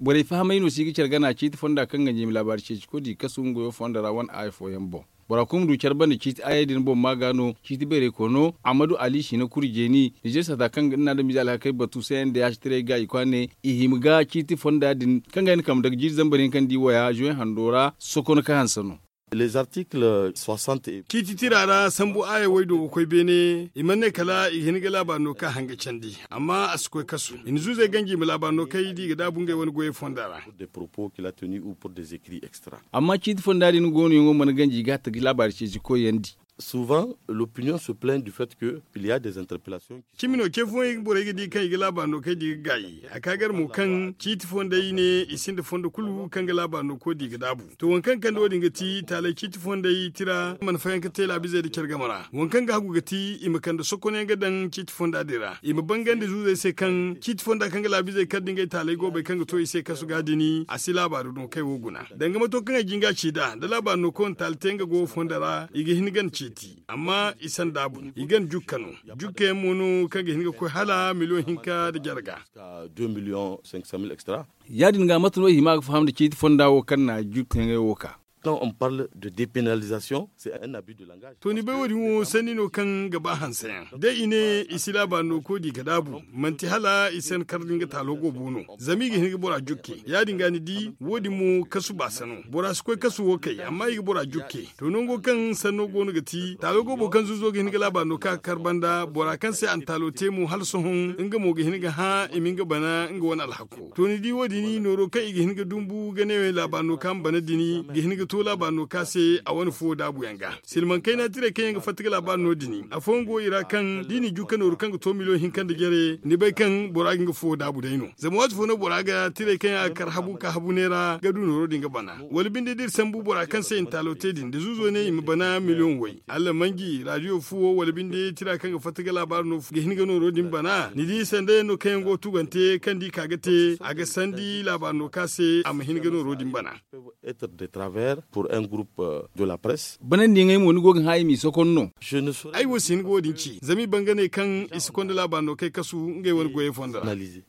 bore fahamai no sigi cergana ci fonda kan ganye labar ci ko di kasungo yo fonda rawan ifo yambo bora kum du charbani ci ayedin bo magano ci bere kono Amadu Ali shi na kurjeni je sata kan ina da mijala kai batu sai da ya shire ga ikwane ihimga ci fonda din kan ga kam daga jir zambarin kan di waya join handora sokono ka hansano. Les articles 60 et kiti tirara sambu aya waido koi bene imanne kala ihin gala ba no ka hanga candi amma askoi kasu in zuze gangi mala ba no kai di ga bunga wani goye fondara des propos qu'il a tenus ou pour des écrits extra. Amma kiti fondari no gonu yongo man ganji ga ta labar ce ko yandi. Souvent, l'opinion se plaint du fait qu'il y a des interpellations. Kimino ke fo yi bore gidi kan igala ba no kai di gayi akagar mu kan kiti fonda yi ne isin da fonda kulu kan gala ba no ko di ga dabu to wankan kan do dinga ti tale kiti fonda yi tira man fayan ka tela bize da kirgamara wankan ga hagu gati imakan da sokone ga dan kiti fonda dira ima bangan da zuze sai kan kiti fonda kan gala bize kan dinga tale go bai kan ga to sai kasu gadini asila ba do kai woguna danga mato kan jinga ci da laba no kon taltenga go fondara igi hingan ci amma isan dabu igan jukkanu jukke munu kage hinga ko hala miliyon hinka da jarga 2,500,000 extra yadin ga matno hima faham da ci fonda wo kan na jukken woka. Quand on parle de dépénalisation, c'est un abus de langage. Toni bai wadi wo sani no kan gaba hansayan. Da ine isila ba no ko di gadabu. Manti hala isen kardinga talogo bono. Zami gi hinga bora jukke. Ya dinga ni di wodi mu kasu ba sano. Bora su koi kasu wo kai amma yi bora jukke. To nongo kan sanno go no gati talogo bo kan zuzo gi hinga laba no ka karbanda bora kan sai an talote mu hal sohon inga mo gi hinga ha iminga bana inga wani alhako. Toni di wodi ni noro kai gi hinga dumbu ganewe laba no kan bana dini gi hinga tola ba no kase a wani fo da buyanga silman kai na tire kai ga fatigala ba no dini a fongo ira kan dini jukan no kan to miliyon hin kan da gere ni bai kan boragin ga fo da bu daino zama wasu fo no boraga tire kai a kar habu ka habu nera gadu no rodin ga bana wal bin dir sambu bora kan sai in talote din da zuzo ne im bana miliyon wai Allah mangi radio fuwo wal bin de tira kan ga fatigala ba no ga hin ga no rodin bana ni di sande no kai go tugante kan di kagate aga sandi la ba no kase am hin ga no rodin bana être de travers pour un groupe de la presse. Banan di ngai moni gogin hayi mi sokonno. Je ne saurais. Ai wosin godin ci. Zami bangane kan iskon da labano kai kasu ngai wani goye fonda.